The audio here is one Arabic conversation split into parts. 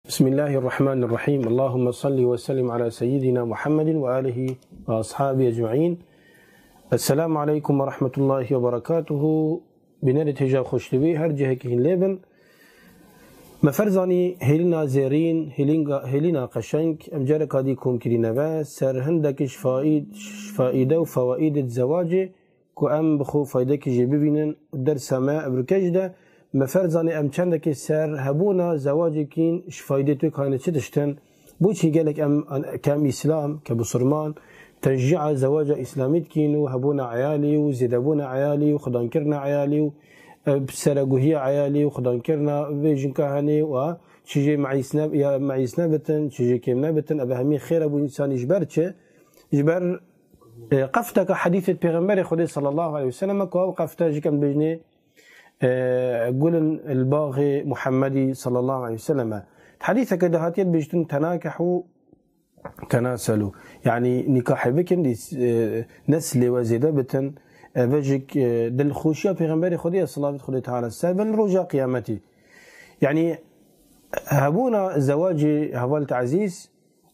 بسم الله الرحمن الرحيم. اللهم صل وسلم على سيدنا محمد وآله وأصحابه أجمعين. السلام عليكم ورحمة الله وبركاته. بنرد هجا خوشتبي هر جهة كهن لبن مفرزاني هلنا زيرين هلنا قشنك أمجارك هاديكم كرينبا سر هندكش فائدة وفوائد الزواج كو أم بخو فايدك جيبينن درس ما أبركش ده مفرزاني أم چندك سر هبونا زواجكين شفايدتو كانت شتشتن بوشي قالك أم كام إسلام كبصرمان تشجيع زواج إسلاميت كينو هبونا عيالي وزيدبونا عيالي وخدانكرنا عيالي بسرقوهية عيالي وخدانكرنا فيجن كهاني وشيجي معي سنابتن شيجي كيم نابتن أبهمي خير أبو إنسان جبر قفتك حديثة بيغمبر خدي صلى الله عليه وسلم كو قفتك جيكم بجني قولن الباغي محمدي صلى الله عليه وسلم حديثك دهاتيت بيجتن تناكحوا تناسلوا يعني نكاح بكن نسل وزيدة بتن بجك دل خوشيا بيغمبري خدي صلى الله عليه تعالى السابن رجاء قيامتي يعني هبونا زواجي هوالت عزيز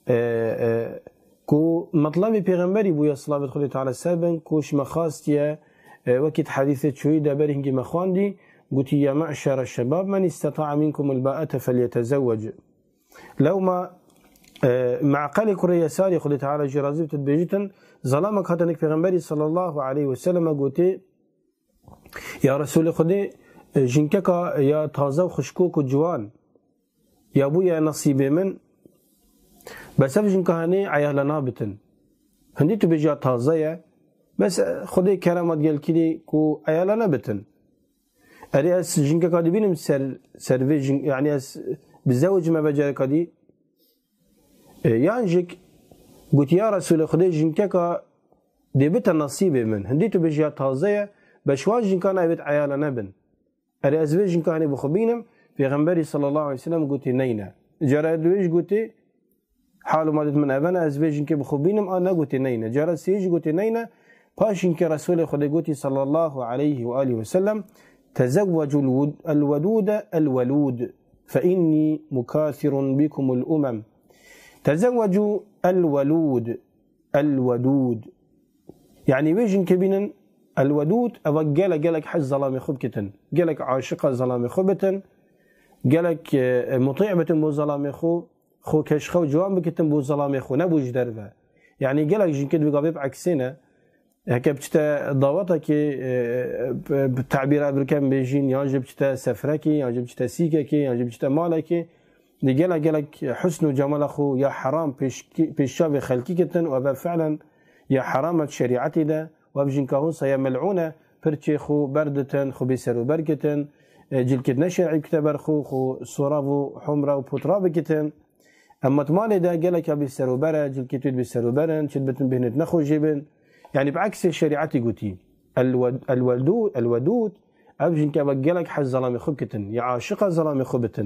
كو مطلبي بيغمبري بويا صلى الله عليه تعالى السابن كوش مخاستيا وكيت حديثة شوي دابره هنجي مخواندي قلت يا معشر الشباب من استطاع منكم الباءة فليتزوج لو ما مع قال كري يساري خلي تعالى جرازي بتدبيجتن ظلامك هاتنك في غنبري صلى الله عليه وسلم قلت يا رسول خدي جنكك يا تازه وخشكوك وجوان يا ابويا نصيبي من بس جنك هاني عيالنا بتن هندي تبيجي تازه بس خدي كرامات قال كذي كو عيالنا بتن أرياس جنكا قادي بينم سر يعني بالزوج ما بجارك قادي يانجك قلت يا رسول خدي جنكا دي بيت النصيب من هنديتو بيجي تازية بشوان جنكا نايبت عيالنا بن أرياس بيجي جنكا هني بخبينم في غنبري صلى الله عليه وسلم قلت نينا جرى دويش قلت حالو مادت من أبانا أزبيج جنكا بخبينم أنا قلت نينا جرى سيج قلت نينا باشن كرسول خدي قلت صلى الله عليه وآله وسلم تزوجوا الولود فإني مكاثر بكم الأمم. تزوجوا الودود يعني ويجن كبينا الودود أو قالك حز ظلامي خبكتن قالك عاشقة ظلامي خبتن قالك مطيع بتن بو ظلامي خو كشخو جوان بكتن بو ظلامي خو نبوش دربه يعني قالك جن كده بقابيب عكسنا هكا بجتا ضواتك بتعبير أبركان بيجين يانجب بجتا سفركي يانجب بجتا سيككي يانجب بجتا مالكي دي قالك حسن وجمال أخو يا حرام بيش شاب خلقي كتن وابا فعلا يا حرامة شريعتي ده وابجين كهونسا يا ملعونة برتشي خو بردتن خو بيسرو بركتن جلكت نشرعي كتبر خو صرابو حمرا وبوتراب كتن أما تمالي ده قالك يا بيسرو برا جلكتوت بيسرو برن شدبتن بهنت نخو جيبن يعني بعكس شريعتي قلتي الودود أبجن كبقلك حز ظلامي خبكتن يا عاشقة ظلامي خبتن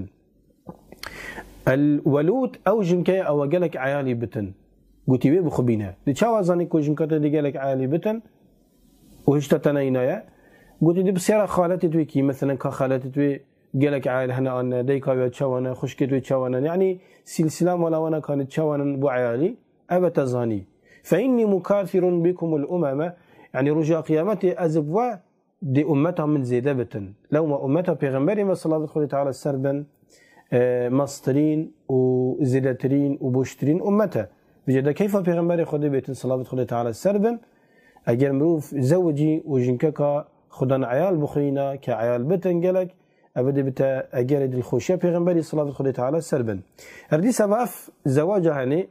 الولود أو جنكا أو قالك عيالي بتن قلتي بيه بخبينها دي شاوة ظنك وجنكا دي قالك عيالي بتن وهشتا تنينايا قلتي دي بسيارة خالتي تويكي مثلا كخالتي توي قالك عيال هنا أنا ديكا ويتشوانا خشكت ويتشوانا يعني سلسلة ولا وانا كانت تشوانا بعيالي أبا ظني فإني مكاثر بكم الأمم يعني رجاء قيامتي أزبوا دي أمتها من زيدبة لو ما أمتها بيغمبري ما صلى الله عليه تعالى السربا مصطرين وزيدترين وبوشترين أمتها بجد كيف بيغمبري خدي بيت صلى الله عليه تعالى السربا أجر مروف زوجي وجنكك خدان عيال بخينا كعيال بتن قالك أبدا بتا أجر الخوشية بيغمبري صلى الله عليه تعالى السربا أردي سبب زواجها يعني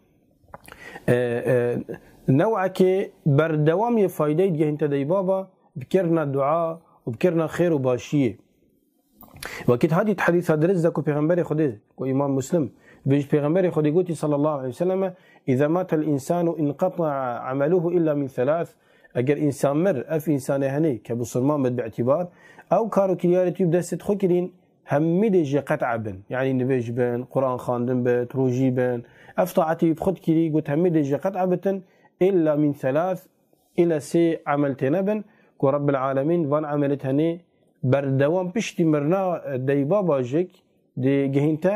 نوعك بردوام يفايدة جهنت دي بابا بكرنا دعاء وبكرنا خير وباشية وكيت هذه الحديث هدرس ذاكو بيغمبري خدي وإمام مسلم بيج بيغمبري خدي قوتي صلى الله عليه وسلم إذا مات الإنسان انقطع عمله إلا من ثلاث أجر إنسان مر أف إنسان هني كبصرمان باعتبار أو كارو كليارتي يبدأ ستخكرين هميدي جي قطع بن يعني نبيج بن قرآن خاندن بن روجي بن أفطعتي بخد كلي قلت هميدي جي قطع بتن إلا من ثلاث إلى سي عملتنا بن ورب العالمين وان عملتهني بردوام بشتي مرنا دي بابا جيك دي جهنتا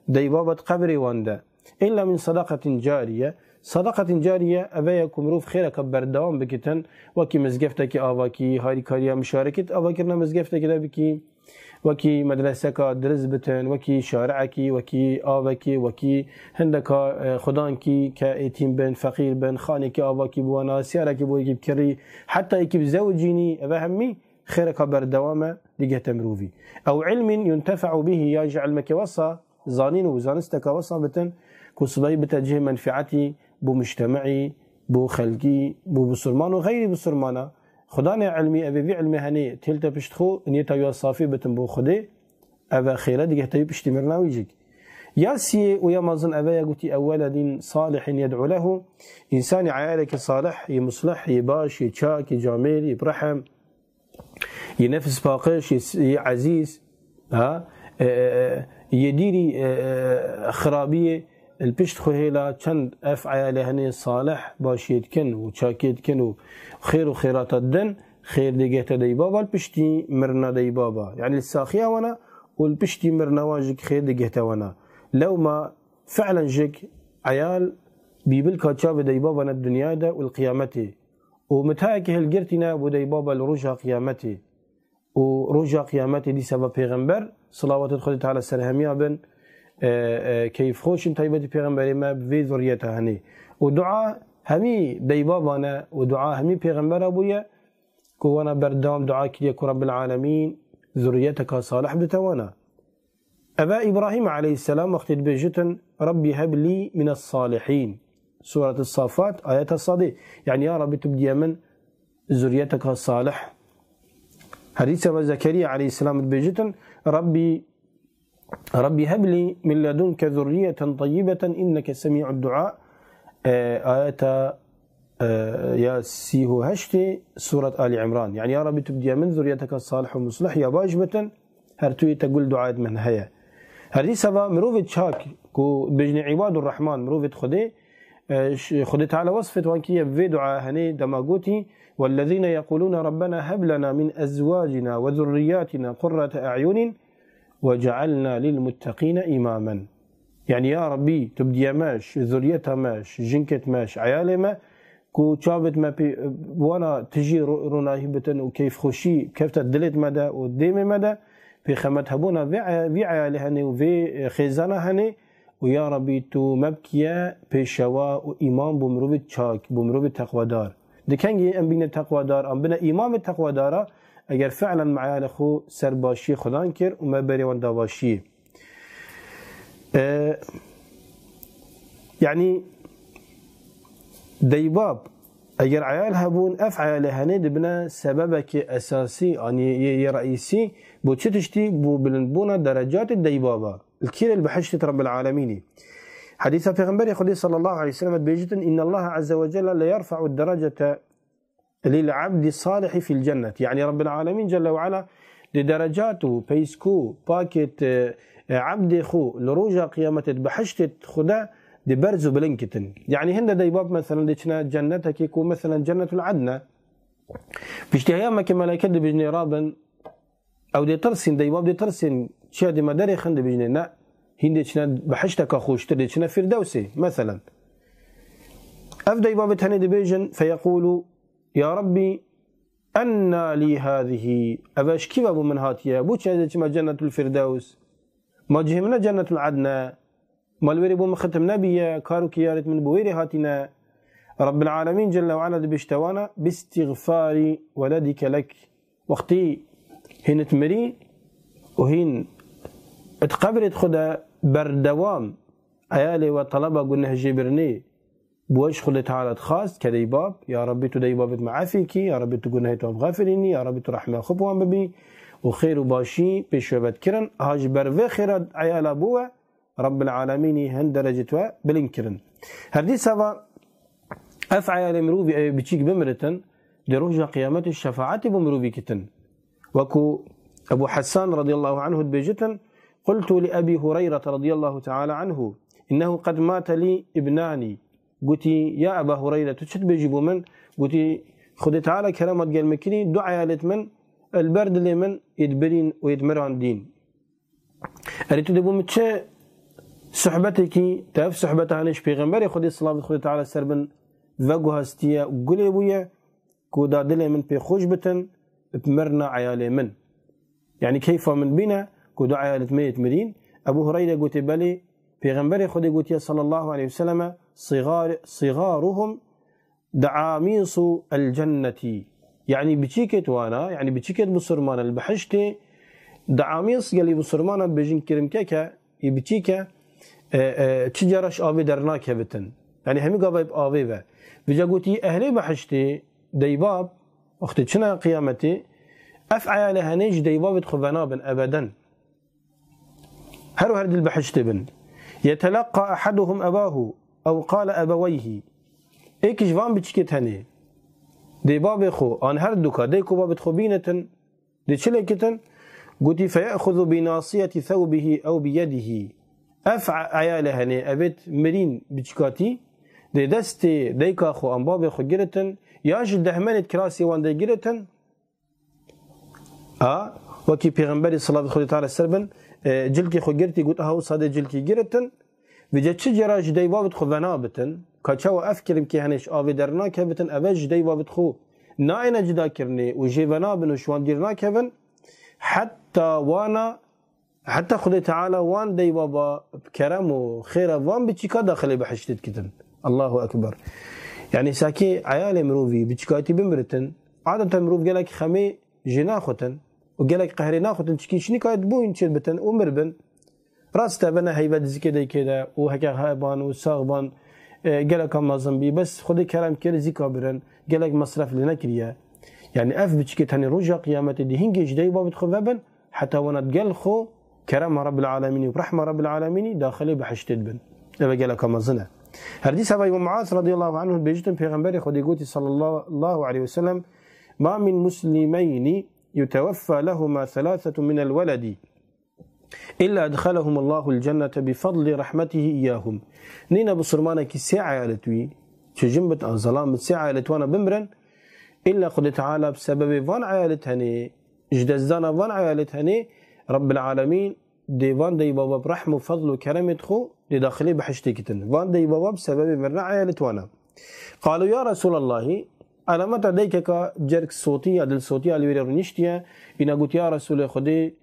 ديبابة قبري واندا إلا من صدقة جارية. صدقة جارية أبايا مروف خيرك بردوام بكتن وكي مزقفتك آواكي هاري كاريا مشاركت آواكرنا مزقفتك دا بكي وكي مدرسك درز بتن وكي شارعكي وكي آواكي وكي هندك خدانكي كايتيم بن فقير بن خانك آواكي بوانا سيارك بوكي بكري حتى يكي بزوجيني أبا همي خيرك بردوام لقيت مروفي. أو علم ينتفع به يجعل مكوصة زانين وزانستك وصا بتن كصبي بتجه منفعتي بو مجتمعي بو خلقي بو بسرمان وغير بسرمانه خدانا علمي أبي علمي هني تلتا بشتخو نيتا يا صافي بتن بو خدي أبا خيرا ديك تبي بشتمرنا ويجيك ياسي ويا مازن أبا يقولي أولا دين صالح يدعو له إنسان عيالك صالح يمصلح يباش يتشاك يجامل يبرحم ينفس باقش يعزيز ها يديري خرابية البشت خوهيلا چند أفعال هني صالح باشيت كن وشاكيت كن وخير وخيرات الدن خير ديجت ديبابا البشتي مرنا ديبابا يعني الساخية وانا والبشتي مرنا واجك خير ديجت وانا لو ما فعلا جك عيال بيبلكا تشاب ديبابا الدنيا دا والقيامتي ومتهاك هالجرتنا وديبابا لرجع قيامتي ورجع قيامتي دي سبب پیغمبر صلوات الخدي تعالى سرهميا بن كيف خوش طيبتي پیغمبر ما بفي ذريته هني ودعاء همي ديبابانا ودعاء همي پیغمبر ابويا كوانا بردام دعاء كليك رب العالمين ذريتك صالح بتوانا. أبا إبراهيم عليه السلام وقت بيجتن ربي هب لي من الصالحين سورة الصافات آيات الصادق يعني يا رب تبدي من ذريتك الصالح. حديث أبا زكريا عليه السلام بيجتن ربي هب لي من لدنك ذرية طيبة إنك سميع الدعاء آيات يا سيهو هشتي سورة آل عمران يعني يا رب تبدي من ذريتك الصالح ومصلح يا باجبة هرتوي تقول دعاء من هيا هذه سبا مروفة شاك كو بجن عباد الرحمن مروفة خدي تعالى وصفت وانكية في دعاء هني دماغوتي والذين يقولون ربنا هب لنا من أزواجنا وذرياتنا قرة أعين وجعلنا للمتقين إماما يعني يا ربي تبدي ماش ذريتها ماش جنكت ماش عيالي ما كو شابت ما وانا تجي رناهبة وكيف خوشي كيف تدلت مدى وديم مدى في خمت هبونا في عيالي هني وفي خزانة هني ويا ربي تو مبكيا بشوا وإمام بمروب شاك بمروب تقوى دار دي كانجي ام بين التقوى دار ام بين إمام التقوى دارا اگر فعلا معيال خو سرباشي خدان كر وما بري وان داباشي يعني ديباب اگر عيال هبون افعال هني دبنا سببك اساسي يعني رئيسي بو تشتي بو بلنبونا درجات الديبابه الكيل البحشت رب العالمين حديث پیغمبر خدا صلى الله عليه وسلم بيجتن ان الله عز وجل لا يرفع الدرجه للعبد الصالح في الجنة يعني رب العالمين جل وعلا لدرجاته بيسكو باكت عبد خو لروجا قيامة بحشت خدا دي برزو بلنكتن يعني هند ديباب مثلا ديشنا جنتك يكون مثلا جنة العدنة بيشتهياما كملايكة دي بجني رابا او دي ترسين ديباب دي ترسين شيا دي مداري خند بجني نا هند ديشنا بحشتك خوشتر ديشنا فردوسي مثلا اف ديباب تهني دي بيجن فيقولوا يا ربي أنا لي هذه أباش كيف أبو من هاتيا بوش ما جنة الفردوس ما جهمنا جنة العدنة ما الويري بو مختم نبيا كارو كيارت من بويري هاتنا رب العالمين جل وعلا بيشتوانا باستغفار ولدك لك وقتي هين تمري وهين اتقبرت خدا بردوام عيالي وطلبة قلنا جبرني بوش خلي تعالى خاص كديباب يا ربي تديباب معافيكي يا ربي تقول هيتو غافريني يا ربي ترحمه خبوان ببي وخير وباشي بشوبت كرن هاج برفي خير عيال ابوه رب العالمين هن درجتوا بلنكرن هذه سوا افعال مروبي بتشيك بمرتن لرجع قيامه الشفاعه بمروبي كتن وكو ابو حسان رضي الله عنه بيجتن قلت لابي هريره رضي الله تعالى عنه انه قد مات لي ابناني قلتي يا أبا هريرة تشت بيجيبوا من قلتي خذ تعالى كرامة قال مكني دعاء من البرد اللي من يدبرين ويدمران دين أريد تدبوا متشا صحبتكي تف صحبتها هنش پیغمبر خودی صلوات خودی تعالی سر بن وگو هستیه و گلی بویه كودا دل من في خوش بتن بمرنا عيالي من يعني كيف من بنا كودا عيالة ميت مرين أبو هريرة قلت بالي پیغمبر خودی قلت صلى الله عليه وسلم صغارهم دعاميص الجنة يعني بتشيكت وانا يعني بتشيكت بصرمان البحشتي دعاميص يلي بصرمانا بجن كرمكاكا يبتشيكا تجارش آبي درناك بتن يعني همي قابب آبي با بجا قلتي أهلي بحشتي ديباب وقت شنا قيامتي أفعل هنيج ديباب تخفنا بن أبدا هرو هرد البحشتي بن يتلقى أحدهم أباه أو قال أبويه إيكش فان بتشكت هني ديباب خو أن هردوكا ديكو باب تخبينة دي شلكتن قلتي فيأخذ بناصية ثوبه أو بيده عيال هني أبيت مرين بتشكاتي دي دستي ديكا خو أنباب خو جرتن ياش دهمنت كراسي وان دي جرتن وكي پیغمبر صلى الله عليه وسلم جلكي خو جرتي قلت هاو صادي جلكي جرتن بجا تشجراج دي بابت خو بنابتن كاچاو افكرم كي هنش آوي درنا كبتن أبج دي بابت خو ناينا جدا كرني وجي بنابن وشوان ديرنا كبن حتى خدي تعالى وان دي بابا بكرم وخير وان بتشيكا داخلي بحشتت كتن الله أكبر يعني ساكي عيالي مروفي بتشكاتي بمرتن عادة مروف قالك خمي جنا ختن وقالك قهرنا ختن تشكي شني كايت بوين تشيل بتن ومربن راستا بنا هيبت زي كده كده وهكا هايبان وساغبان قالك مازن بي بس خدي كلام كده زي كابرن قالك مصرف لنا كريا يعني اف بتشكي هني رجع قيامتي دي هنجي جدي بابت خذبن حتى وانا تقل خو كرم رب العالمين ورحمه رب العالمين داخلي بحشتت بن دابا قالك مازنه هردي سبا ابن معاذ رضي الله عنه بيجتم پیغمبر خدي قوتي صلى الله عليه وسلم ما من مسلمين يتوفى لهما ثلاثة من الولد إلا أدخلهم الله الجنة بفضل رحمته إياهم نينا بصرمانك ساعة يالتوي تجنبت ظلام ساعة يالتوانا بمرن إلا قد تعالى بسبب فان عيالتهني جدزدانا فان عيالتهني رب العالمين ديوان دي بابا برحمه وفضل وكرم خو لداخلي بحشتكتن فان دي بابا بسبب مرنا عيالتوانا قالوا يا رسول الله أنا متى ديكك جرك صوتي عدل صوتي على وير نشتيا إن قلت يا رسول خدي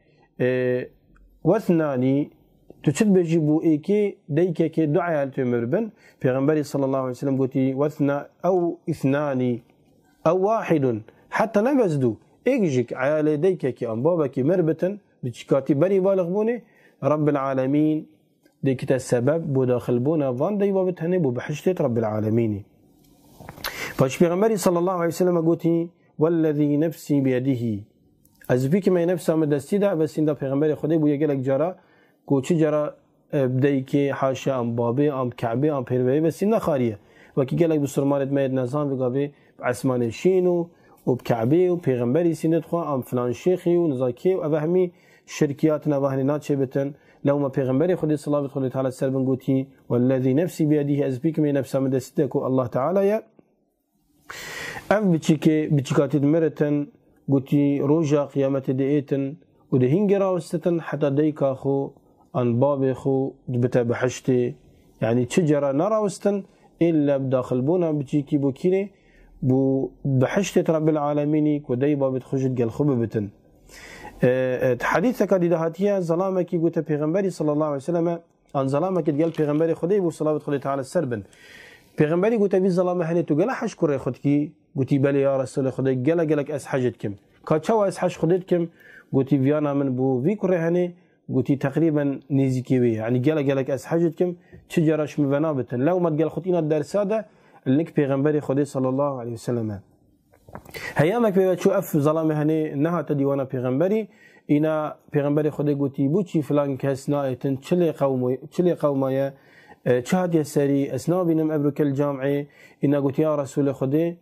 واثناني تشد بجيبو إيكي ديكك دعاء التمربن في صلى الله عليه وسلم قلت واثنا أو اثنان أو واحد حتى نبزدو إيجيك عيالي ديكك أنبابك مربتن بتشكاتي بري بالغ بوني رب العالمين ديكتا السبب بداخل بونا فان دي بابتهني بحشتة رب العالمين فاش پیغمبر صلى الله عليه وسلم قوتي والذي نفسي بيده ازبيك ما نفسه مدستي دا بس اندا پیغمبر خدي بو يگلك جرا کوچ جرا بدايكي حاشا ام بابي ام كعبه ام پیروي بس اندا خاريه وكي گلك بسرمانت ميد نظام بقابي عثمان شينو وبكعبه وبيغمبري سند خو ام فلان شيخي ونزاكي وافهمي شركياتنا وهني ناتشه بتن لو ما پیغمبر خدي صلى الله عليه وسلم قوتي والذي نفسي بيده ازبيك ما نفسه مدستي الله تعالى يا اف بچيكاتي مرتن قوتي روجا قيامت ديتن ودهين راوستن حتى ديكا خو ان باب خو بتا بحشتي يعني تشجره نراوستن الا بداخل بونا بچيكي بوكيني بو بحشتة رب العالمين ودي باب تخرج قال خببتن حديثك دهاتيا ظلامك قلت پیغمبري صلى الله عليه وسلم ان ظلامك قال پیغمبري خدي بو صلوات خدي تعالى السربن پیغمبري قلت بي ظلام هني تو قال حشكر خدكي قلت بلي يا رسول خدي قالك اسحجتكم كاچوا اسحج خدتكم قلت فيانا من بو في كره هني قلت تقريبا نيزيكي يعني قالك اسحجتكم تجرش مبنابتن لو ما قال خطينا الدرس هذا لك پیغمبر خدي صلى الله عليه وسلم هيامك بيشو اف ظلام هني انها تديوانا پیغمبري اینا پیغمبر خدي قوتي بوچي فلان كاس نايتن چلي قومايا چهاد يسري اسنا بينم ابرك الجامعي اینا قوتي يا رسول خدي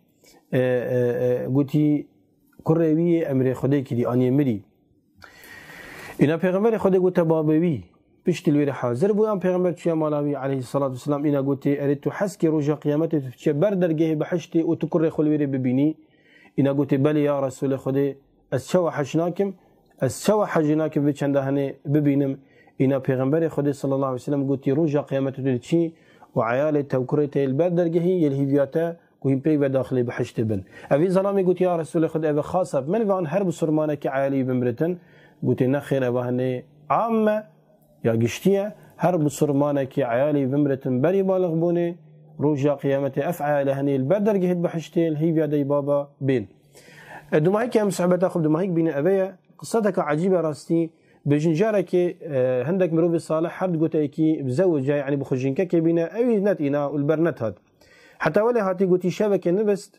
قوتي كروي امر خدي كدي اني مري اینا پیغمبر خدي قوت بابوي بشتي الوير حاضر بو ام پیغمبر چيا مالاوي عليه الصلاه والسلام اینا قوتي اريد حسكي رجا قيامته تفشي بردرجه بحشتي وتكر خلوير ببيني اینا قوتي بلي يا رسول خدي اسشوا حجناكم بچنده هني ببينم إن پیغمبر خدا صلى الله عليه وسلم قلت روجا قيامة تلتشي وعيال توكرت الباب درجه يلهيفياتا وهم بي وداخل بحشت بن أبي ظلامي قلت يا رسول الله خد أبي خاصة من فان هرب سرمانك عيالي بمرتن قلت نخير أبهني عامة يا قشتية هرب سرمانك عيالي بمرتن بري بالغ بوني روجا قيامة أفعال هني الباب درجه بحشت الهيفيا دي بابا بين دوماهيك يا مسحبة خب دوماهيك بين أبيا قصتك عجيبة راستي بجنجارك هندك مروبي صالح حد قلت ايكي بزوجها يعني بخجينك كي بينا اوي نت انا والبرنت هاد حتى ولا هاتي قلتي شبكه نبست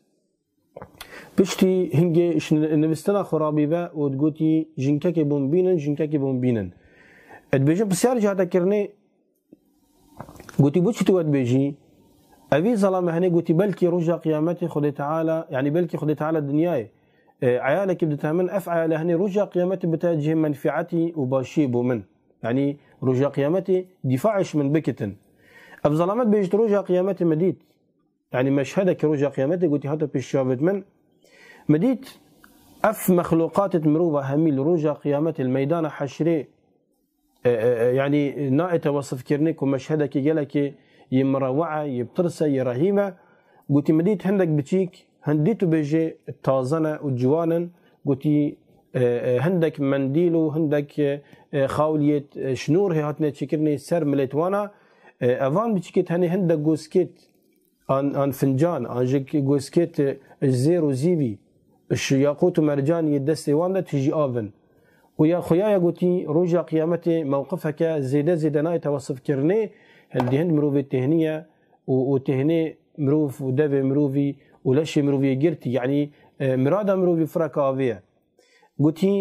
بشتي هنجي نبستنا خرابي با وتقولتي جنكك بون بينن جنكك بون بينن ادبيجن بسيار جهه كرني قلتي بوش تو ادبيجي ابي ظلام هني قلتي بلكي رجا قيامتي خدي تعالى يعني بلكي خدي تعالى الدنياي عيالك بدها من افعل هني رجا قيامتي بتاجه منفعتي وباشيب من يعني رجا قيامتي دفاعش من بكتن افظلامات بيجت رجا قيامتي مديت يعني مشهدك رجا قيامتي قلت هذا بالشافت من مديت اف مخلوقات مروبه هميل رجا قيامتي الميدان حشري يعني نائت وصف كرنيك ومشهدك جلك يمروعه يبترسه يرهيمه قلت مديت هندك بتيك هنديتو بيجي التازنة والجوانن قلتي هندك منديلو هندك خاولية شنور هي هاتنا تشكرني سر مليتوانا افان بتشكت هني هندك جوسكيت ان فنجان ان جيك جوسكيت الزير وزيبي الشياقوت ومرجان يدستي وانا تجي افن ويا خويا قلتي رجع قيامتي موقفك زيدا ناي توصف كرني هندي هند مروفي التهنية وتهني مروف ودافي مروفي ولاشي مروفي جرتي يعني مرادا مروفي فراكا افيا قلتي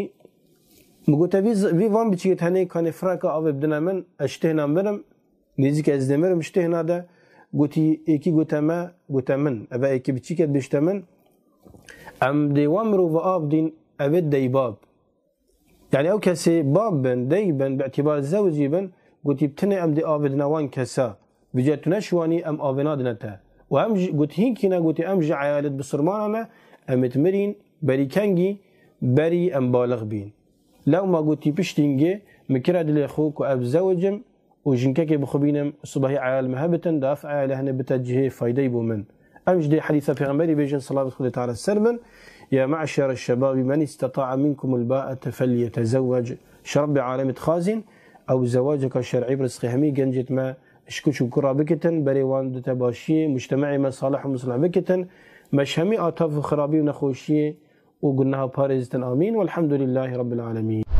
في فان بتشيت هني كان فراكا افي بدنا من اشتهنا منم نيزيك ازدمرم اشتهنا ده قلتي ايكي قلت من ابا ايكي بتشيكت بيشتمن ام ديوان مروفا اف دين ابد دي باب يعني او كسي باب بن دي بن باعتبار الزوجي بن قلتي بتني ام دي افدنا وان كسا بجاتنا شواني ام افنا دنتا وهم قلت هينكنا قلت امجع عيالت بصرماننا ام تمرين بري كانجي بري ام بالغ بين لو ما قلت بشتينجي مكرد لي اخوك واب زوجم وجنكك بخبينم صباحي عيال مهبة دافع لهن بتجه فايدة من امجدي حديث في غمبري بيجن صلى الله عليه وسلم يا معشر الشباب من استطاع منكم الباءة فليتزوج شرب عالمة خازن او زواجك الشرعي برزقي همي جنجت ما اشكوشو كرا بكتن بريوان دتباشي مجتمعي مصالح ومصلح بكتن مش همي آتاف خرابي ونخوشي وقلناها بارزتن آمين والحمد لله رب العالمين.